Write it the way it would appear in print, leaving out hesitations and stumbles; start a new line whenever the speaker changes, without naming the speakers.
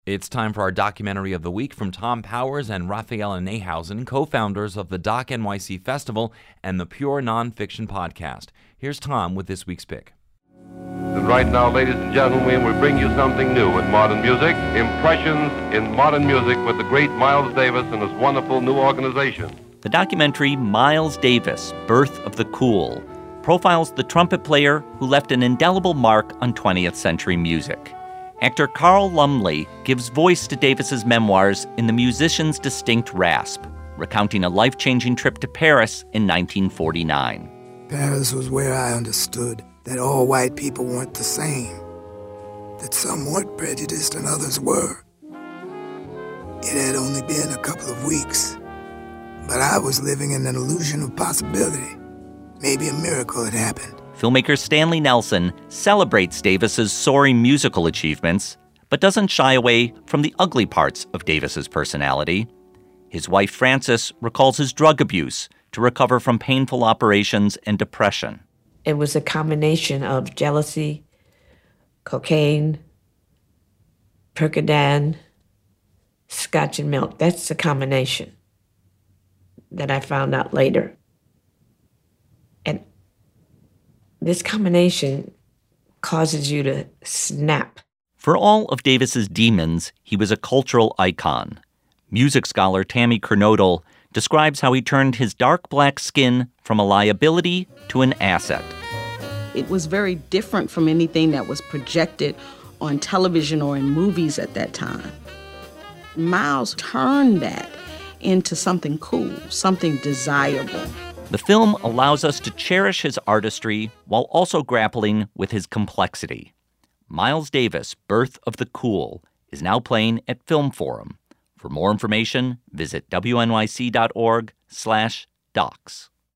It's time for our documentary of the week from Tom Powers and Rafaela Nehausen, co-founders of the Doc NYC Festival and the Pure Nonfiction Podcast. Here's Tom with this week's pick.
And right now, ladies and gentlemen, we bring you something new in modern music, Impressions in Modern Music with the great Miles Davis and his wonderful new organization.
The documentary Miles Davis, Birth of the Cool, profiles the trumpet player who left an indelible mark on 20th century music. Actor Carl Lumbly gives voice to Davis's memoirs in The Musician's Distinct Rasp, recounting a life-changing trip to Paris in 1949.
Paris was where I understood that all white people weren't the same, that some weren't prejudiced and others were. It had only been a couple of weeks, but I was living in an illusion of possibility. Maybe a miracle had happened.
Filmmaker Stanley Nelson celebrates Davis's soaring musical achievements, but doesn't shy away from the ugly parts of Davis's personality. His wife, Frances, recalls his drug abuse to recover from painful operations and depression.
It was a combination of jealousy, cocaine, Percodan, scotch and milk. That's the combination that I found out later. And this combination causes you to snap.
For all of Davis's demons, he was a cultural icon. Music scholar Tammy Kernodle describes how he turned his dark black skin from a liability to an asset.
It was very different from anything that was projected on television or in movies at that time. Miles turned that into something cool, something desirable.
The film allows us to cherish his artistry while also grappling with his complexity. Miles Davis, Birth of the Cool, is now playing at Film Forum. For more information, visit wnyc.org/docs.